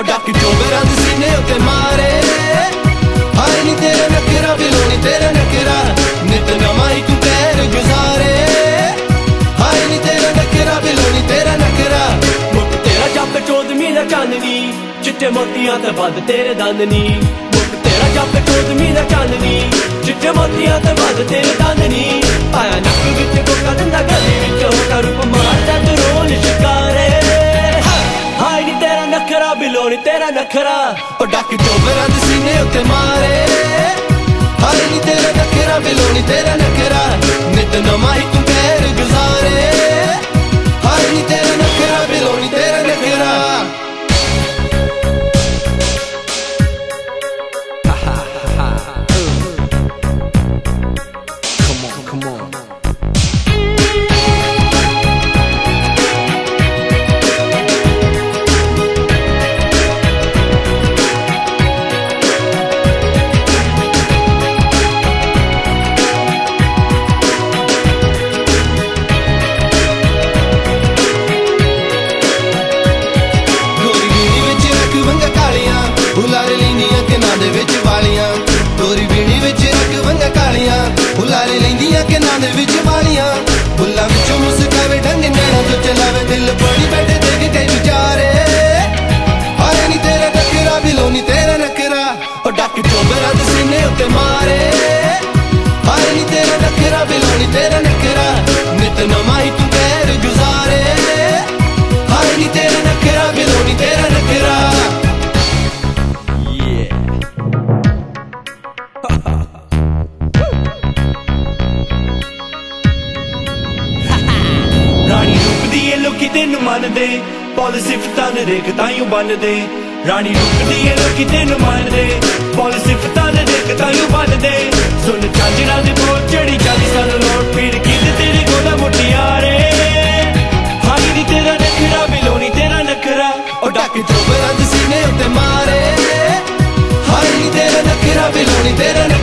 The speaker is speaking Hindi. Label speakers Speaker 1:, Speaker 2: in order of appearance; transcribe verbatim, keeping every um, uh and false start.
Speaker 1: डक चोबरा दे सीने उत्ते मारे हाय नी तेरा नखरा बिलोनी तेरा नखरा नित नवा ही तू पैर गुजारे हाय नी तेरा नखरा बिलोनी तेरा नखरा मुख तेरा जप चौदहवीं दा चांदनी चिट्टे मोतियां ते बद तेरे दाननी मुख तेरा जप चौदहवीं दा चांदनी चिट्टे मोतियां ते बद तेरे दाननी आया नक विच कोका दंदा गली विच होका रूप मारदा तू रोल शिकारे हाय नी तेरा नखरा बिलोनी तेरा नखरा ओ डक चोबरा दे सीने उत्ते मारे हाय नी तेरा नखरा बिलोनी तेरा नखरा नित नवा ही तू पैर गुजारे हाय नी तेरा नखरा बिलोनी तेरा नखरा हुलारे लैंदियां के नां दे विच वालियां तोरी बीड़ी विच रख वंगा कालियां हुलारे लैंदियां के नां दे विच वालियां बुल्ला विचों मुस्कावे ढंग नैना जो चलावे दिल बड़ी बैठे देख कई विचारे हाय नी तेरा नखरा बिलोनी तेरा नखरा ओ डक चोबरा दे सीने उत्ते मारे हाय नी तेरा नखरा बिलोनी तेरा नखरा नित नवा ही तू पैर गुजारे हाय नी तेरा नखरा बिलोनी तेरा नखरा रानी रूप दिए लोकी तेनू मनदे पौल सिफतां दे देख ताईं बनदे रानी रूप दिए लोकी तेनू मनदे पौल सिफतां दे देख ताईं बनदे सुन चांदना दे बोल चढ़ी जादी सानू लोड़ पीड़ कीते तेरे कोला मुटियारे हाय नी तेरा नखरा बिलोनी तेरा नखरा ओ डक चोबरा दे सीने उत्ते मारे हाय नी तेरा नखरा बिलोनी तेरा